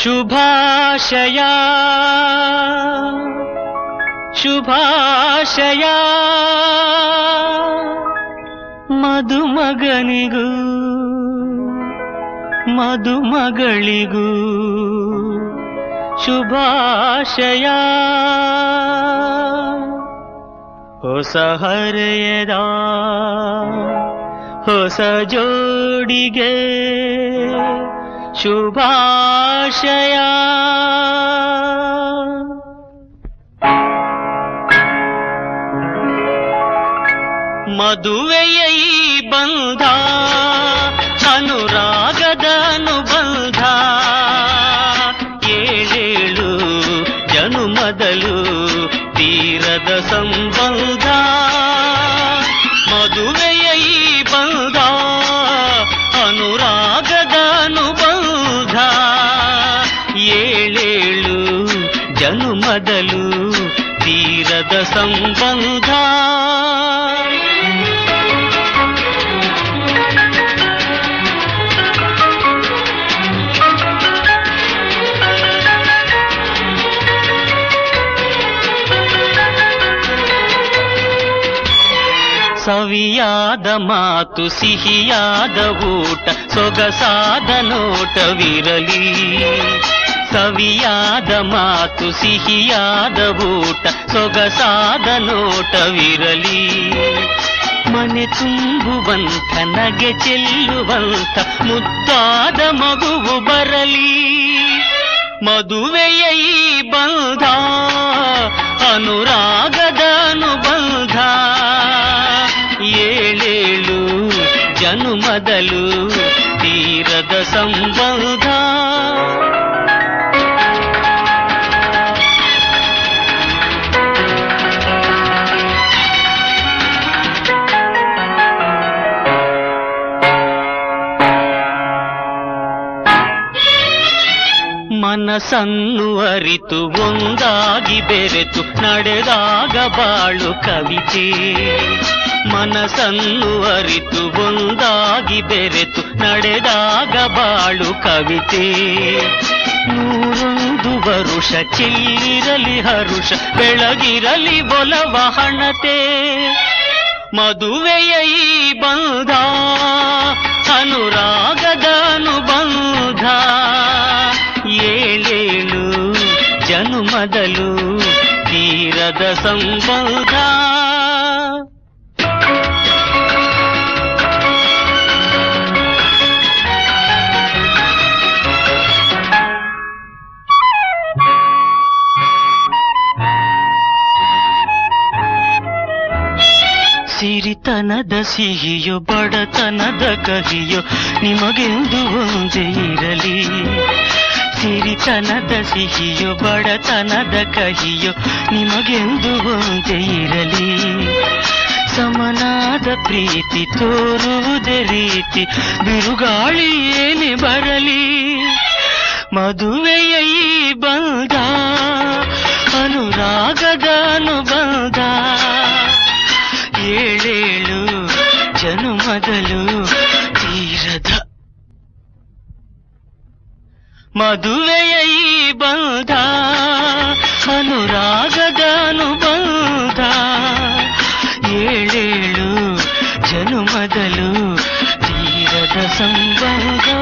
ಶುಭಾಶಯ ಶುಭಾಶಯ ಮದುಮಗನಿಗೂ ಮದುಮಗಳಿಗೂ ಶುಭಾಶಯ. ಹೊಸ ಹರೆಯದ ಹೊಸ ಜೋಡಿಗೆ ಶುಭಾಶಯ. ಮದುವೆಯ ಈ ಬಂಧ ಅನುರಾಗದ ಅನುಬಂಧ, ಏಳೇಳು ಜನುಮದಲು ತೀರದ ಸಂಬಂಧ. ಮದುವೆಯ ಈ ಬಂಧ ಅನುರಾಗದ ಅನುಬಂಧ, ಏಳೇಳು ಜನುಮದಲು ತೀರದ ಸಂಬಂಧ. ಸವಿಯಾದ ಮಾತು ಸಿಹಿಯಾದ ಊಟ ಸೊಗಸಾದ ನೋಟವಿರಲಿ. ಸವಿಯಾದ ಮಾತು ಸಿಹಿಯಾದ ಊಟ ಸೊಗಸಾದ ನೋಟವಿರಲಿ. ಮನೆ ತುಂಬುವಂಥ ನಗೆ ಚೆಲ್ಲುವಂಥ ಮುದ್ದಾದ ಮಗುವು ಬರಲಿ. ಮದುವೆಯ ಈ ಬಂಧ ಅನುರಾಗದ ಅನುಬಂಧ, ಏಳೇಳು ಜನುಮದಲು ತೀರದ ಸಂಬಂಧ. ಮನಸ್ಸನ್ನು ಅರಿತು ಒಂದಾಗಿ ಬೆರೆತು ನಡೆದಾಗ ಬಾಳು ಕವಿತೆ. ಮನಸ್ಸನ್ನು ಅರಿತು ಒಂದಾಗಿ ಬೆರೆತು ನಡೆದಾಗ ಬಾಳು ಕವಿತೆ. 101 ವರುಷ ಚಿಲ್ಲಿರಲಿ ಹರುಷ ಬೆಳಗಿರಲಿ ಒಲವ ಹಣತೆ. ಮದುವೆಯ ಈ ಬಂಧ ಅನುರಾಗದ ಅನುಬಂಧ, ಏಳೇಳು ಜನುಮದಲು ತೀರದ ಸಂಬಂಧ. ಸಿರಿತನದ ಸಿಹಿಯೋ ಬಡತನದ ಕಹಿಯೋ ನಿಮಗೆಂದು ಒಂದೇ ಇರಲಿ. ಸಿರಿತನದ ಸಿಹಿಯೋ ಬಡತನದ ಕಹಿಯೋ ನಿಮಗೆಂದು ಒಂದೇ ಇರಲಿ. ಸಮನಾದ ಪ್ರೀತಿ ತೋರುವುದೇ ರೀತಿ ಬಿರುಗಾಳಿ ಏನೇ ಬರಲಿ. ಮದುವೆಯ ಈ ಬಂಧ ಅನುರಾಗದ ಅನುಬಂಧ, ಏಳೇಳು ಜನುಮದಲು ತೀರದ. ಮದುವೆಯ ಈ ಬಂಧ ಅನುರಾಗದ ಅನುಬಂಧ, ಏಳೇಳು ಜನುಮದಲು ತೀರದ ಸಂಬಂಧ.